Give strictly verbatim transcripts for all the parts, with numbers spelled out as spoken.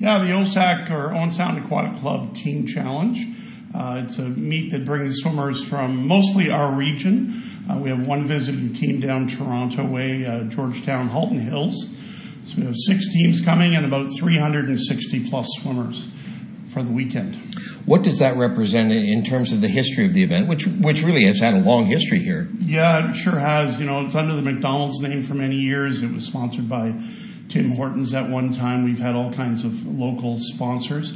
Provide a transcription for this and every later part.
Yeah, the O S A C, or Owen Sound Aquatic Club Team Challenge. Uh, it's a meet that brings swimmers from mostly our region. Uh, we have one visiting team down Toronto way, uh, Georgetown, Halton Hills. So we have six teams coming and about three hundred sixty plus swimmers for the weekend. What does that represent in terms of the history of the event, which which really has had a long history here? Yeah, it sure has. You know, it's under the McDonald's name for many years. It was sponsored by Tim Hortons at one time. We've had all kinds of local sponsors.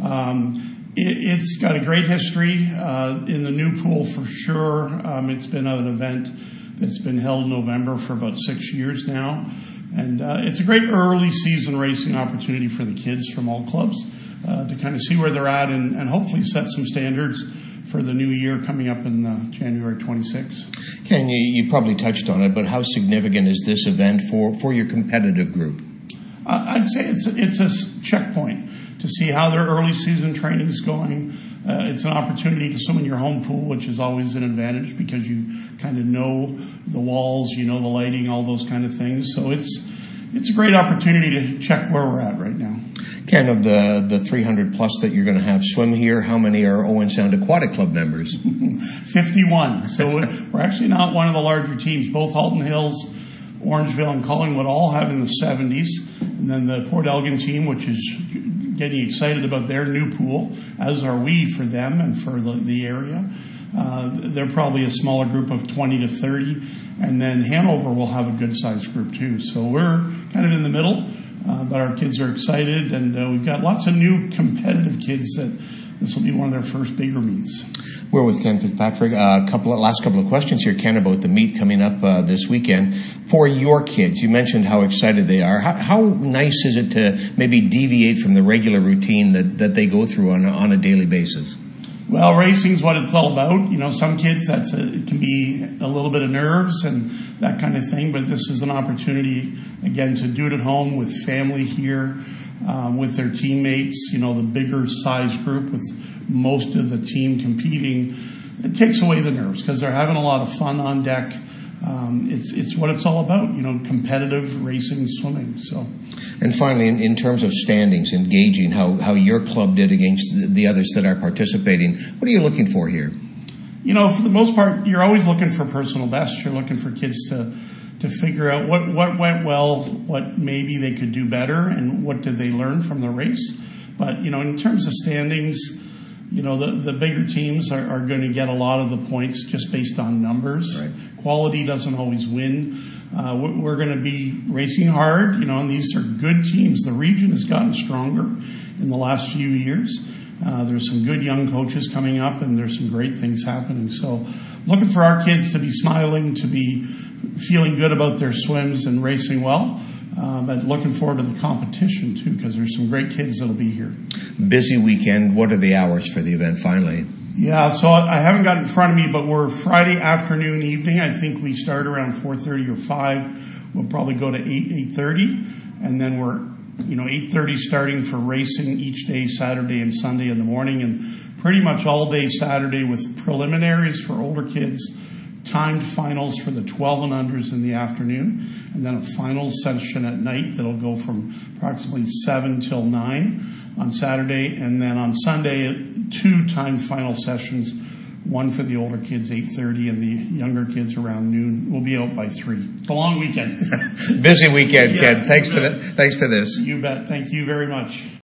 Um, it, it's got a great history uh, in the new pool for sure. Um, it's been an event that's been held in November for about six years now. And uh, it's a great early season racing opportunity for the kids from all clubs uh, to kind of see where they're at and, and hopefully set some standards for the new year coming up in uh, January twenty-sixth. Ken, you, you probably touched on it, but how significant is this event for, for your competitive group? Uh, I'd say it's a, it's a checkpoint to see how their early season training is going. Uh, it's an opportunity to swim in your home pool, which is always an advantage because you kind of know the walls, you know the lighting, all those kind of things. So it's it's a great opportunity to check where we're at right now. Ken, of the, the three hundred plus that you're going to have swim here, how many are Owen Sound Aquatic Club members? fifty-one. So we're actually not one of the larger teams. Both Halton Hills, Orangeville, and Collingwood all have in the seventies. And then the Port Elgin team, which is getting excited about their new pool, as are we for them and for the, the area. Uh, they're probably a smaller group of twenty to thirty. And then Hanover will have a good-sized group too. So we're kind of in the middle, uh, but our kids are excited. And uh, we've got lots of new competitive kids that this will be one of their first bigger meets. We're with Ken Fitzpatrick. A uh, couple of, last couple of questions here, Ken, about the meet coming up uh, this weekend. For your kids, you mentioned how excited they are. How, how nice is it to maybe deviate from the regular routine that, that they go through on a, on a daily basis? Well, racing's what it's all about. You know, some kids, that's a, it can be a little bit of nerves and that kind of thing, but this is an opportunity, again, to do it at home with family here, um, with their teammates, you know, the bigger size group with most of the team competing. It takes away the nerves because they're having a lot of fun on deck. Um, it's it's what it's all about, you know, competitive racing, swimming. So, and finally, in, in terms of standings, engaging how, how your club did against the, the others that are participating, what are you looking for here? You know, for the most part, you're always looking for personal best. You're looking for kids to to figure out what, what went well, what maybe they could do better, and what did they learn from the race. But, you know, in terms of standings, you know, the, the bigger teams are, are going to get a lot of the points just based on numbers. Right. Quality doesn't always win. Uh, we're going to be racing hard, you know, and these are good teams. The region has gotten stronger in the last few years. Uh, there's some good young coaches coming up, and there's some great things happening. So looking for our kids to be smiling, to be feeling good about their swims and racing well. Uh, but looking forward to the competition, too, because there's some great kids that'll be here. Busy weekend. What are the hours for the event finally? Yeah, so I haven't got it in front of me, but we're Friday afternoon, evening. I think we start around four thirty or five. We'll probably go to eight, eight thirty. And then we're, you know, eight thirty starting for racing each day, Saturday and Sunday in the morning. And pretty much all day Saturday with preliminaries for older kids, timed finals for the twelve and unders in the afternoon, and then a final session at night that'll go from approximately seven till nine on Saturday, and then on Sunday, two timed final sessions, one for the older kids, eight thirty, and the younger kids around noon. We'll be out by three. It's a long weekend. Busy weekend, yeah, Ken. Thanks for, the, thanks for this. You bet. Thank you very much.